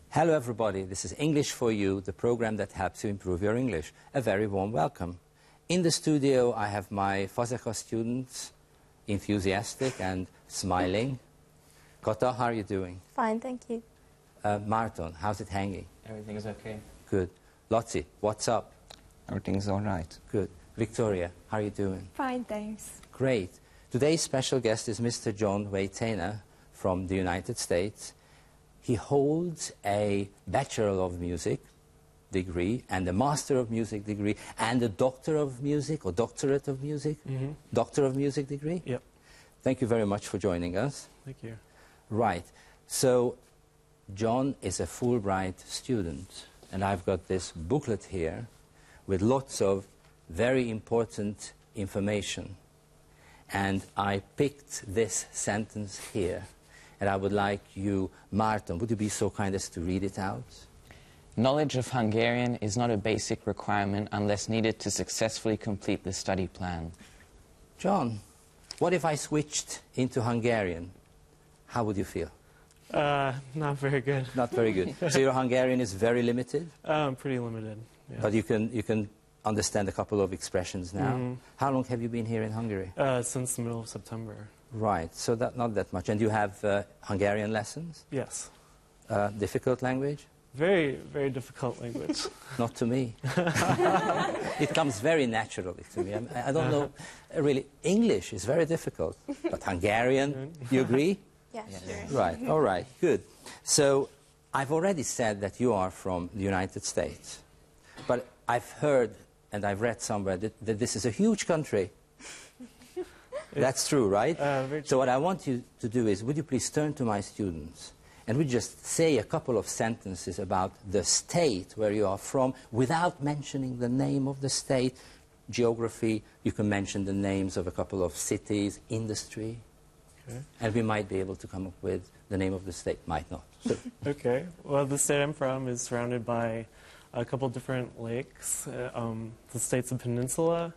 Hello everybody, this is English for You, the program that helps you improve your English. A very warm welcome. In the studio I have my Fazekas students, enthusiastic and smiling. Kata, how are you doing? Fine, thank you. Marton, how's it hanging? Everything is okay. Good. Lotzi, what's up? Everything's all right. Good. Victoria, how are you doing? Fine, thanks. Great. Today's special guest is Mr. John Waitainer from the United States. He holds a Bachelor of Music degree and a Master of Music degree and a Doctor of Music or Doctorate of Music? Doctor of Music degree? Yep. Thank you very much for joining us. Thank you. Right. So, John is a Fulbright student, and I've got this booklet here with lots of very important information. And I picked this sentence here, and I would like you, Marton, would you be so kind as to read it out? Knowledge of Hungarian is not a basic requirement unless needed to successfully complete the study plan. John, what if I switched into Hungarian? How would you feel? Not very good. Not very good. So your Hungarian is very limited? Pretty limited. Yeah. But you can understand a couple of expressions now. How long have you been here in Hungary? Since the middle of September. Right, so not that much. And you have Hungarian lessons? Yes. Difficult language? Very, very difficult language. Not to me. It comes very naturally to me. I don't know, really, English is very difficult, but Hungarian, you agree? Yes, sure. Right, all right, good. So I've already said that you are from the United States, but I've heard and I've read somewhere that this is a huge country. That's true, right? Very true. So what I want you to do is, would you please turn to my students and would you just say a couple of sentences about the state where you are from without mentioning the name of the state, geography, you can mention the names of a couple of cities, industry, and we might be able to come up with the name of the state, might not. So, Okay. Well, the state I'm from is surrounded by a couple different lakes. The state's a peninsula.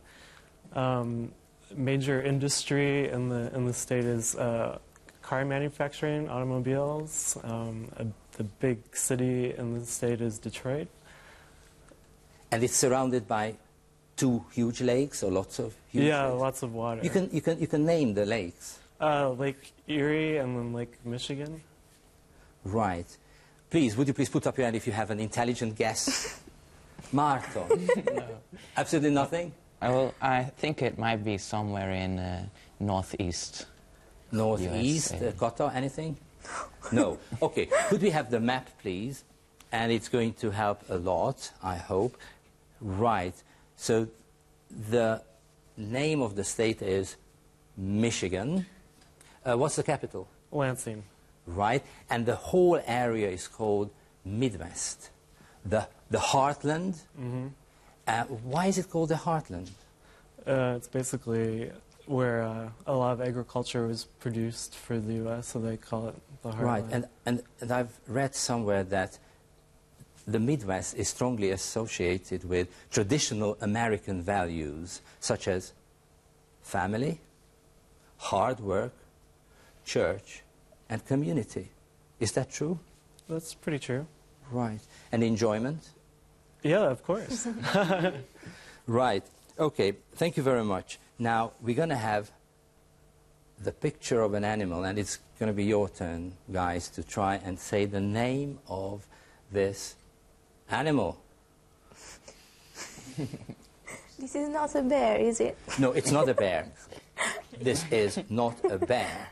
Major industry in the state is car manufacturing, automobiles. The big city in the state is Detroit. and it's surrounded by two huge lakes or lots of huge Yeah, lakes? lots of water. You can name the lakes. Lake Erie and then Lake Michigan. Right. Please, would you please put up your hand if you have an intelligent guess? Marton. No. Absolutely nothing? Well, I think it might be somewhere in northeast. Northeast, USA. Kata, anything? No. Okay, could we have the map, please? And it's going to help a lot, I hope. Right. So the name of the state is Michigan. What's the capital? Lansing. Right. And the whole area is called Midwest. The heartland. Why is it called the heartland? It's basically where a lot of agriculture was produced for the U.S., so they call it the heartland. Right. And I've read somewhere that the Midwest is strongly associated with traditional American values, such as family, hard work, church, and community. Is that true? That's pretty true. Right. And enjoyment? Yeah, of course. Right. Okay. Thank you very much. Now, we're going to have the picture of an animal, and it's going to be your turn, guys, to try and say the name of this animal. This is not a bear, is it? No, it's not a bear. This is not a bear.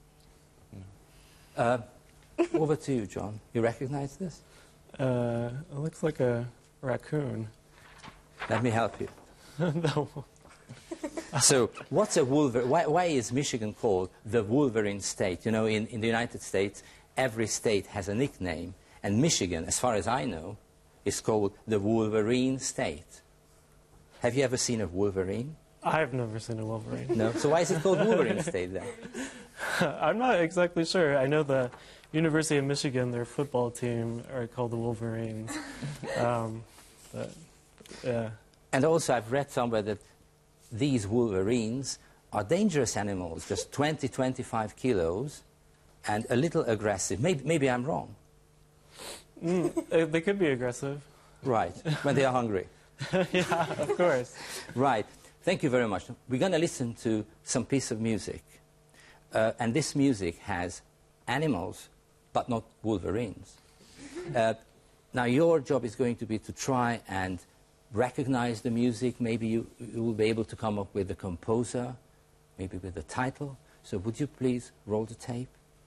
Over to you, John. You recognize this? It looks like a raccoon. Let me help you. No. So, what's a Wolverine? Why is Michigan called the Wolverine state? You know, in the United States, every state has a nickname, and Michigan, as far as I know, is called the Wolverine state. Have you ever seen a Wolverine? I've never seen a wolverine. No? So why is it called Wolverine state then? I'm not exactly sure. I know the University of Michigan, their football team, are called the Wolverines. But, yeah. And also, I've read somewhere that these wolverines are dangerous animals, just 20, 25 kilos, and a little aggressive. Maybe I'm wrong. They could be aggressive. Right, when they are hungry. Yeah, of course. Right. Thank you very much. We're going to listen to some piece of music. And this music has animals, but not wolverines. Now, your job is going to be to try and recognize the music. Maybe you will be able to come up with the composer, maybe with the title. So would you please roll the tape?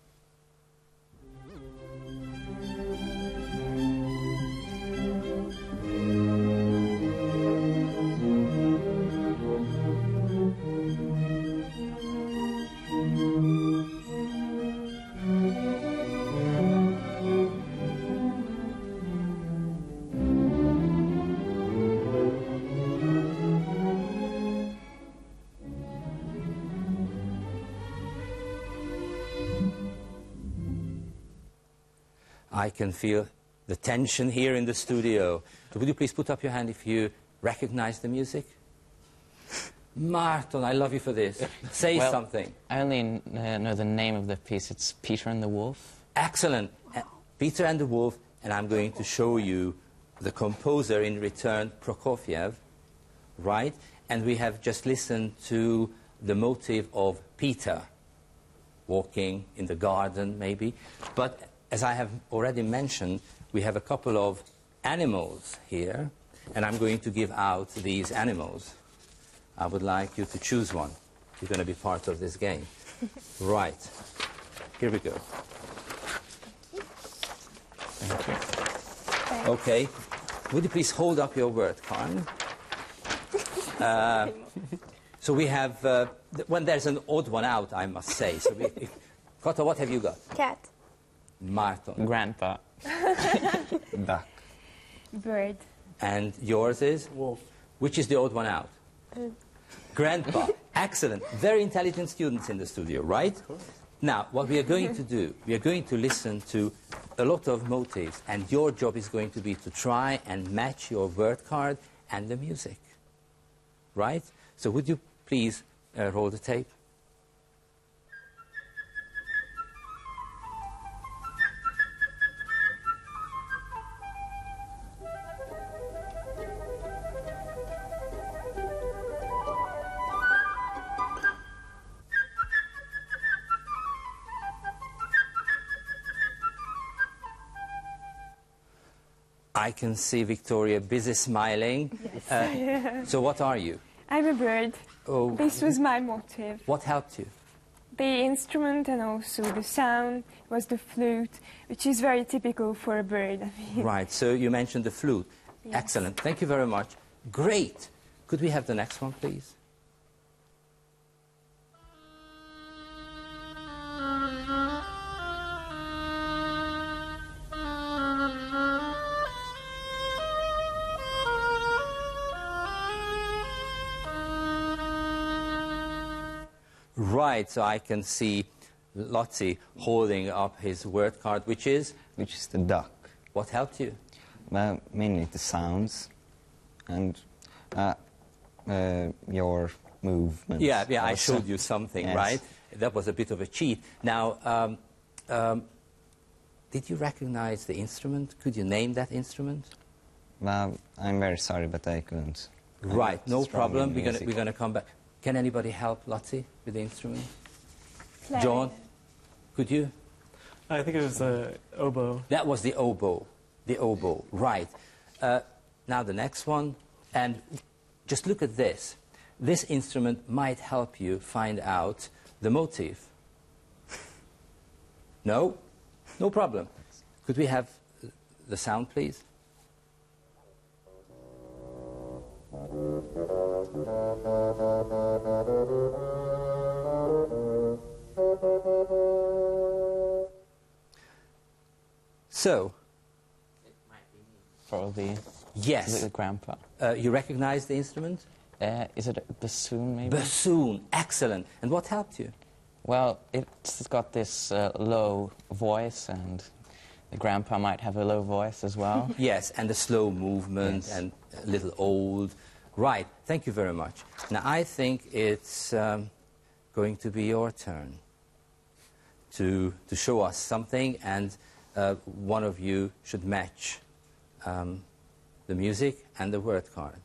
I can feel the tension here in the studio. So would you please put up your hand if you recognize the music? Marton, I love you for this. Say Well, something. I only know the name of the piece. It's Peter and the Wolf. Excellent. Peter and the Wolf, and I'm going to show you the composer in return, Prokofiev, right? And we have just listened to the motive of Peter, walking in the garden, maybe. But as I have already mentioned, we have a couple of animals here, and I'm going to give out these animals. I would like you to choose one. You're going to be part of this game. Right. Here we go. Thank you. Okay. Would you please hold up your word card? So we have, when there's an odd one out, I must say. So Kota, what have you got? Cat. Marton. Grandpa. Duck. Bird. And yours is? Wolf. Which is the odd one out? Grandpa. Excellent. Very intelligent students in the studio, right? Now, what we are going to do, we are going to listen to a lot of motives, and your job is going to be to try and match your word card and the music. Right? So would you please roll the tape? I can see Victoria busy smiling. So what are you? I'm a bird. Oh, This was my motive. what helped you? The instrument and also the sound was the flute, which is very typical for a bird. Right, so you mentioned the flute. Yes. Excellent, thank you very much. Great. Could we have the next one, please? Right, so I can see Lotzi holding up his word card, which is? Which is the duck. What helped you? Well, mainly the sounds and your movements. Yeah, I also. showed you something, Yes. right? That was a bit of a cheat. Now, did you recognize the instrument? Could you name that instrument? Well, I'm very sorry, but I couldn't. I'm Right, no strong problem. in We're music. going to come back. Can anybody help Lotzi with the instrument? Clarinet. John, could you? I think it was the oboe. That was the oboe. The oboe, right. Now the next one. And just look at this. This instrument might help you find out the motive. No? No problem. Could we have the sound, please? So, Probably yes, the grandpa. you recognize the instrument? Is it a bassoon, maybe? Bassoon, excellent. And what helped you? Well, it's got this low voice, and the grandpa might have a low voice as well. Yes, and the slow movement Yes. and a little old. Right, thank you very much. Now, I think it's going to be your turn to show us something, and one of you should match the music and the word card.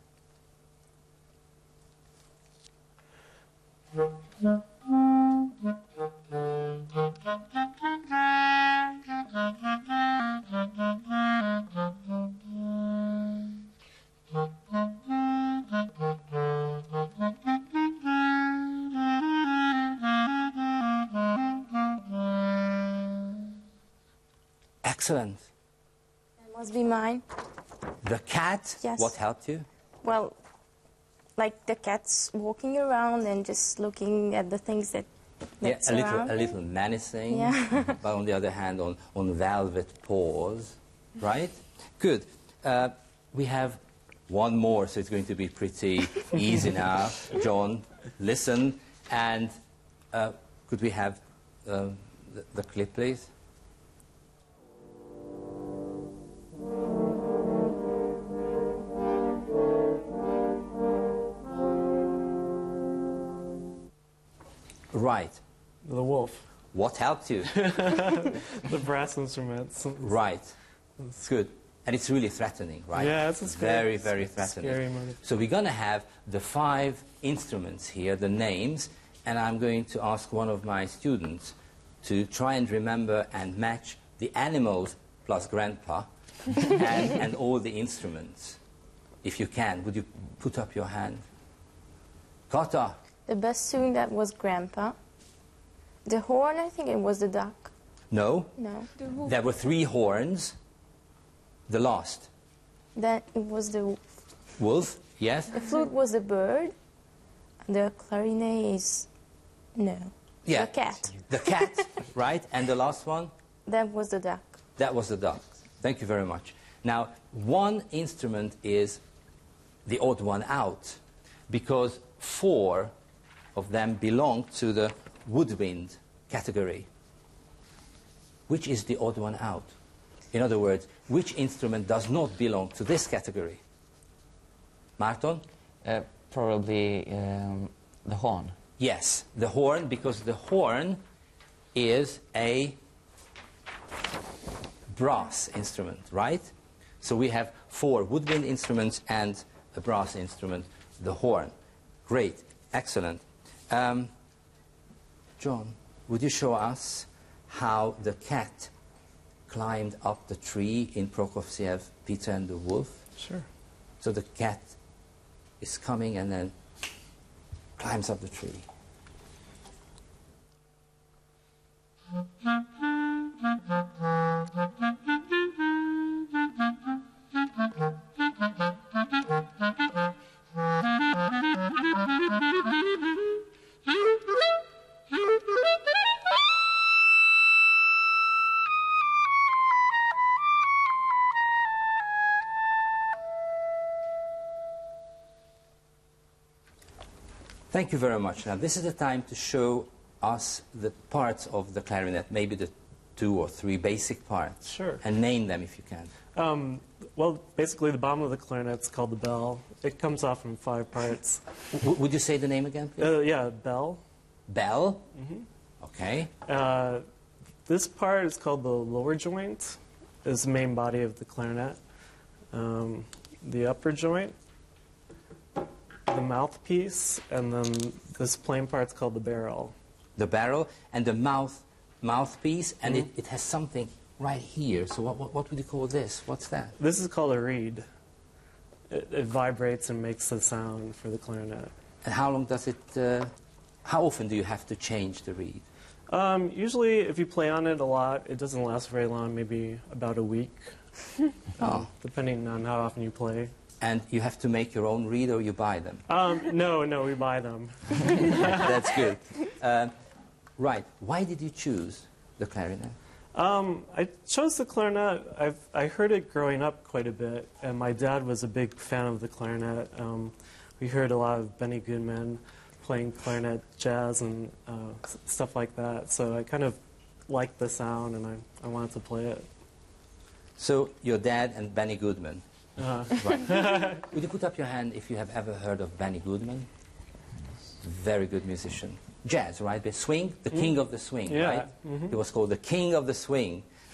Excellent. That must be mine. The cat, Yes. what helped you? Well, like the cat's walking around and just looking at the things that that's a around. little menacing, Yeah. but on the other hand, on velvet paws, right? Good. We have one more, so it's going to be pretty easy now. John, listen, and could we have the clip, please? Right. The wolf, What helped you? the brass instruments. Right. Good. And it's really threatening, right? Yeah, it's a very, scary, very threatening. scary motive. So we're going to have the 5 instruments here, the names, and I'm going to ask one of my students to try and remember and match the animals plus grandpa and all the instruments. If you can, would you put up your hand? Kata. The bassoon, that was Grandpa. The horn, I think it was the duck. No. No. There were 3 horns. The last. Then it was the Wolf, yes? The flute was the bird. The clarinet is no. Yeah. The cat. The cat, right? And the last one? That was the duck. That was the duck. Thank you very much. Now, one instrument is the odd one out because 4 of them belong to the woodwind category. Which is the odd one out? In other words, which instrument does not belong to this category? Marton? Probably the horn. Yes, the horn, because the horn is a brass instrument, right? So we have 4 woodwind instruments and a brass instrument, the horn. Great, excellent. John, would you show us how the cat climbed up the tree in Prokofiev, Peter and the Wolf? Sure. So the cat is coming and then climbs up the tree. Thank you very much. Now, this is the time to show us the parts of the clarinet, maybe the 2 or 3 basic parts. Sure. And name them if you can. Well, basically, the bottom of the clarinet's called the bell. It comes off in 5 parts. Would you say the name again, please? Yeah, bell. Bell. Okay. This part is called the lower joint. Is the main body of the clarinet. The upper joint, the mouthpiece, and then this plain part's called the barrel. The barrel and the mouthpiece, and it has something right here. So what would you call this? What's that? This is called a reed. It vibrates and makes the sound for the clarinet. And how long does it, how often do you have to change the reed? Usually, if you play on it a lot, it doesn't last very long, maybe about a week, depending on how often you play. And you have to make your own reed or you buy them? No, we buy them. That's good. Right. Why did you choose the clarinet? I chose the clarinet. I heard it growing up quite a bit, and my dad was a big fan of the clarinet. We heard a lot of Benny Goodman playing clarinet jazz and stuff like that, so I kind of liked the sound, and I wanted to play it. So your dad and Benny Goodman. Right. Would you put up your hand if you have ever heard of Benny Goodman? Very good musician. Jazz, right? The swing, the king of the swing, Yeah. right? He was called the king of the swing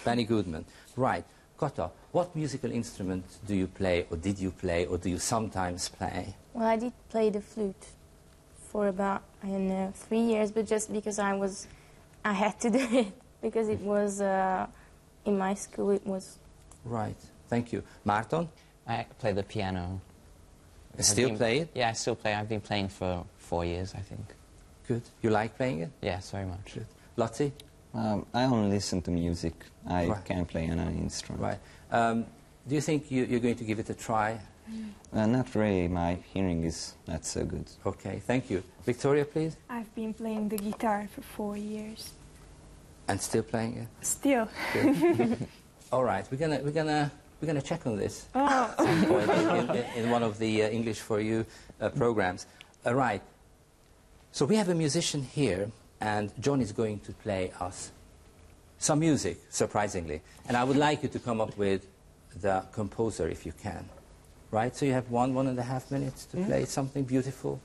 Benny Goodman. Right. Kata, what musical instrument do you play, or did you play, or do you sometimes play? Well, I did play the flute for about, I don't know, 3 years, but just because I had to do it, because it was, in my school, it was... Right. Thank you. Marton? I play the piano. Still play it? Yeah, I still play. I've been playing for 4 years, I think. Good. You like playing it? Yes, very much. Good. Lottie? I only listen to music. I Right. can't play any instrument. Right. Do you think you're going to give it a try? Not really. My hearing is not so good. Okay, thank you. Victoria, please? I've been playing the guitar for 4 years. And still playing it? Still. Good. All right, we're gonna check on this Oh. in one of the English for You programs. Right. So we have a musician here, and John is going to play us some music, surprisingly. And I would like you to come up with the composer if you can. Right? So you have 1.5 minutes to play something beautiful.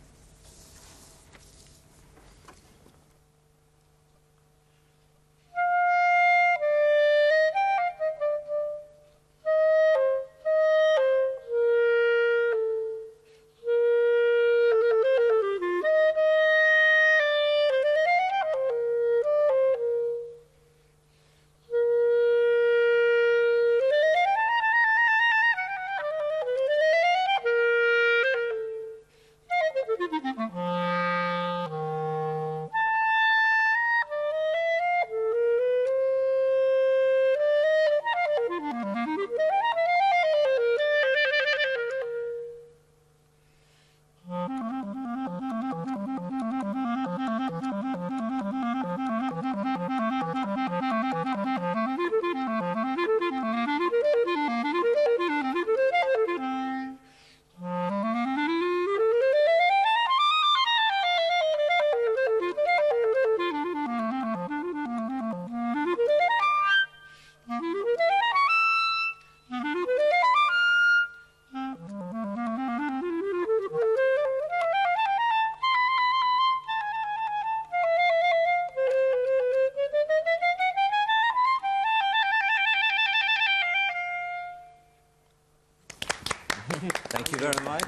Thank you very much.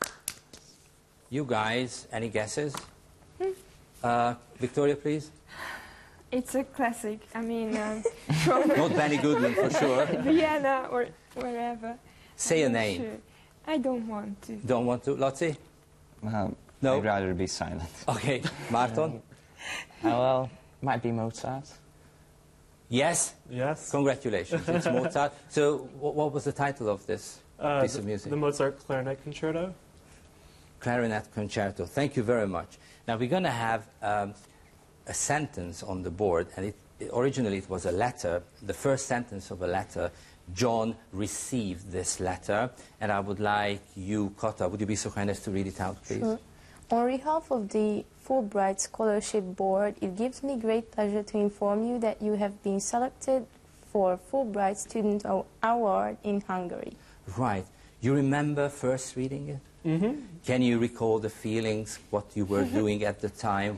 You guys, any guesses? Victoria, please. It's a classic. I mean, Not Benny Goodman, for sure. Vienna or wherever. Say a I'm not name. sure. I don't want to. Don't want to? Lottie? No? I'd rather be silent. Okay. Marton? Well, might be Mozart. Yes? Yes. Congratulations. It's Mozart. So what was the title of this piece of music? The Mozart Clarinet Concerto. Clarinet Concerto. Thank you very much. Now we're going to have a sentence on the board, and originally it was a letter. The first sentence of a letter. John received this letter, and I would like you, Kata, would you be so kind as to read it out, please? Sure. On behalf of the Fulbright Scholarship Board, it gives me great pleasure to inform you that you have been selected for Fulbright Student Award in Hungary. Right. You remember first reading it? Mm-hmm. Can you recall the feelings, what you were doing at the time,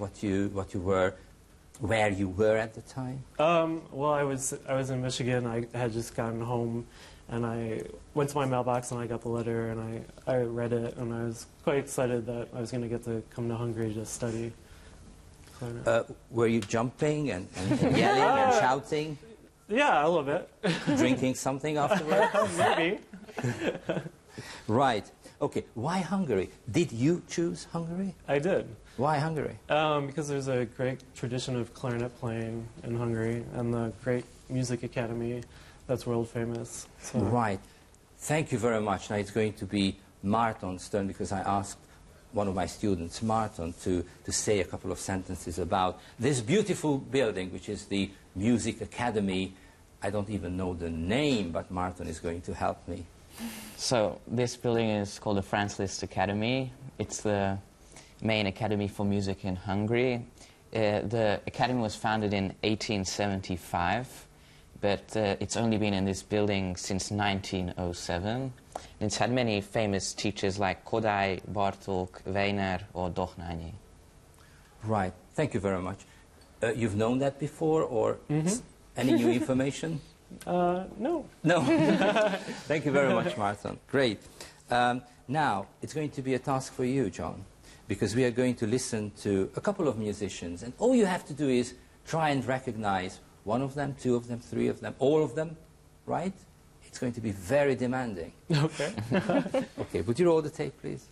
where you were at the time? Well, I was in Michigan. I had just gotten home, and I went to my mailbox and I got the letter, and I read it, and I was quite excited that I was going to get to come to Hungary to study clarinet. Were you jumping and yelling and shouting, Yeah, a little bit. drinking something afterwards? Maybe. Right. Okay. Why Hungary? Did you choose Hungary? I did. Why Hungary? Because there's a great tradition of clarinet playing in Hungary, and the great music academy that's world famous. So. Right. Thank you very much. Now it's going to be Marton's turn, because I asked one of my students, Marton, to say a couple of sentences about this beautiful building, which is the Music Academy. I don't even know the name, but Marton is going to help me. So this building is called the Franz Liszt Academy. It's the main academy for music in Hungary. The academy was founded in 1875, but it's only been in this building since 1907. It's had many famous teachers like Kodály, Bartók, Weiner, or Dochnányi. Right. Thank you very much. You've known that before, or any new information? No. No. Thank you very much, Martin. Great. Now, it's going to be a task for you, John, because we are going to listen to a couple of musicians, and all you have to do is try and recognize one of them, two of them, three of them, all of them, right? It's going to be very demanding. Okay. Okay, would you roll the tape, please?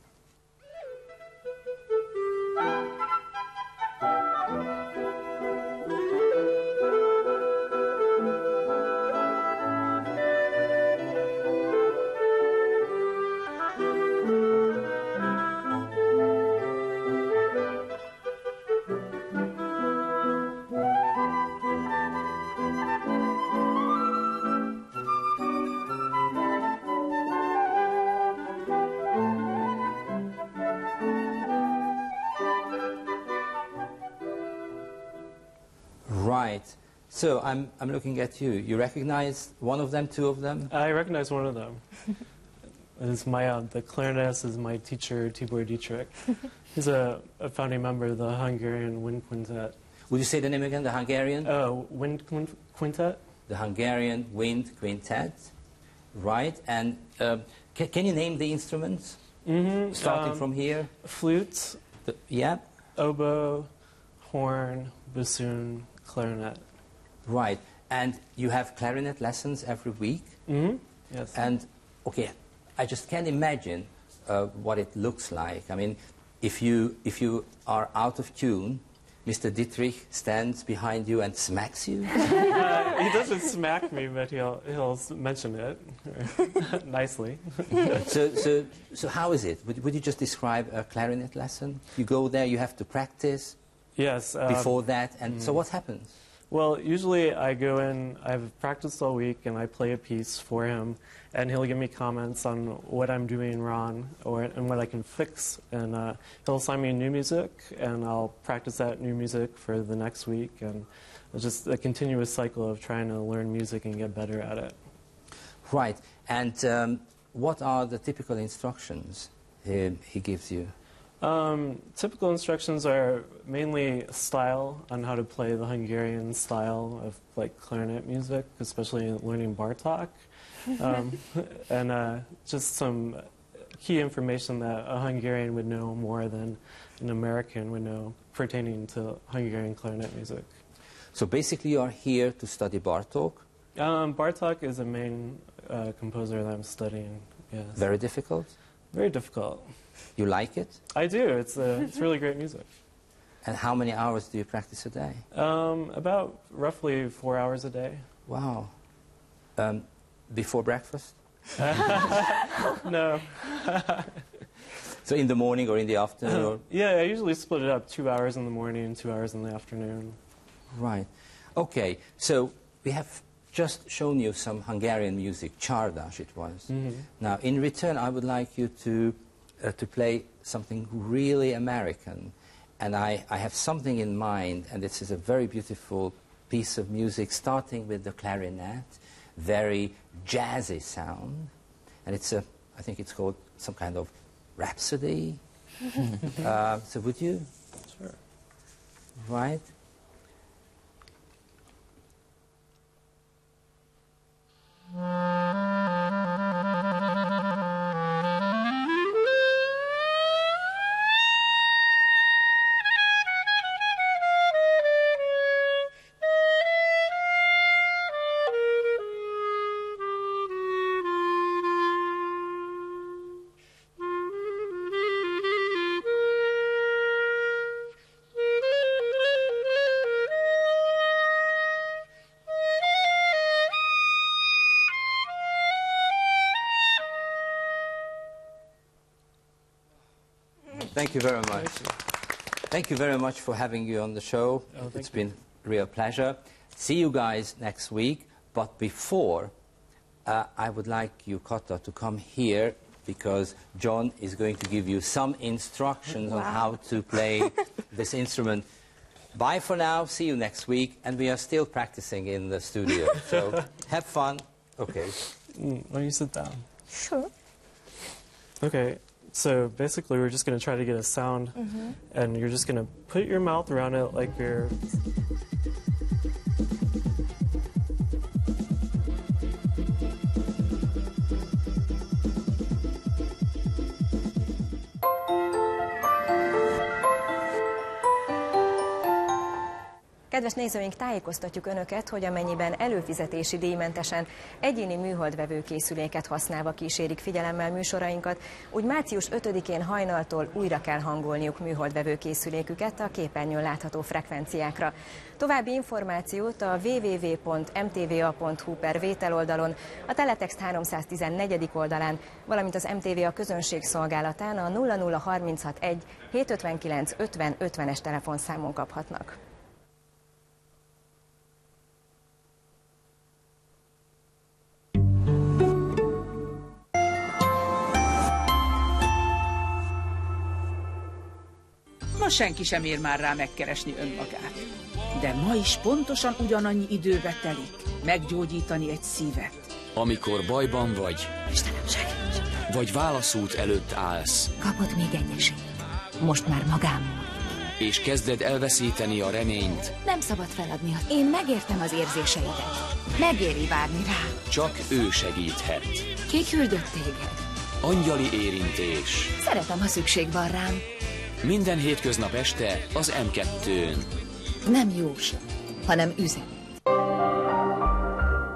Right. So I'm looking at you. You recognize one of them, two of them? I recognize one of them. It's my, the clarinetist is my teacher, Tibor Dietrich. He's a founding member of the Hungarian Wind Quintet. Would you say the name again? The Hungarian? Quintet? The Hungarian Wind Quintet. Right. And can you name the instruments? Mm-hmm. Starting from here? Flute, Yeah. oboe, horn, bassoon, clarinet. Right. And you have clarinet lessons every week? Mm-hmm. Yes. And, okay, I just can't imagine what it looks like. I mean, if you are out of tune, Mr. Dietrich stands behind you and smacks you? He doesn't smack me, but he'll mention it nicely. So how is it? Would you just describe a clarinet lesson? You go there, you have to practice Yes. before that, and so what happens? Well, usually I go in, I've practiced all week, and I play a piece for him, and he'll give me comments on what I'm doing wrong and what I can fix. And he'll assign me new music, and I'll practice that new music for the next week. And it's just a continuous cycle of trying to learn music and get better at it. Right. And what are the typical instructions he gives you? Typical instructions are mainly style on how to play the Hungarian style of like clarinet music, especially learning Bartók, and just some key information that a Hungarian would know more than an American would know pertaining to Hungarian clarinet music. So basically you are here to study Bartók? Bartók is the main composer that I'm studying. Yes. Very difficult? Very difficult. You like it? I do. It's really great music. And how many hours do you practice a day? About roughly 4 hours a day. Wow. Before breakfast? No. So in the morning or in the afternoon? Or? Yeah, I usually split it up 2 hours in the morning, 2 hours in the afternoon. Right. Okay, so we have just shown you some Hungarian music, Csárdas it was. Mm-hmm. Now, in return, I would like you to play something really American. And I have something in mind, and this is a very beautiful piece of music, starting with the clarinet, very jazzy sound. And it's I think it's called some kind of rhapsody. So would you? Sure. Right. Thank you very much. Thank you very much for having you on the show. It's been a real pleasure. See you guys next week. But before, I would like you, Kata, to come here because John is going to give you some instructions on how to play this instrument. Bye for now. See you next week. And we are still practicing in the studio. So have fun. Okay. Why don't you sit down? Sure. Okay. So basically, we're just going to try to get a sound, and you're just going to put your mouth around it like you're... Kedves nézőink, tájékoztatjuk Önöket, hogy amennyiben előfizetési díjmentesen egyéni műholdvevő készüléket használva kísérik figyelemmel műsorainkat, úgy március 5-én hajnaltól újra kell hangolniuk műholdvevő készüléküket a képernyőn látható frekvenciákra. További információt a www.mtva.hu/vétel oldalon, a Teletext 314. oldalán, valamint az MTVA közönségszolgálatán a 00361 759 50 50-es telefonszámon kaphatnak. Ma senki sem ér már rá megkeresni önmagát. De ma is pontosan ugyanannyi időbe telik meggyógyítani egy szívet. Amikor bajban vagy, Istenem, segíts! Vagy válaszút előtt állsz. Kapott még egy esélyt. Most már magámon. És kezded elveszíteni a reményt. Nem szabad feladni. Én megértem az érzéseidet. Megéri várni rá. Csak ő segíthet. Ki küldött téged? Angyali érintés. Szeretem, ha szükség van rám. Minden hétköznap este az M2-n. Nem jóslat, hanem üzenet.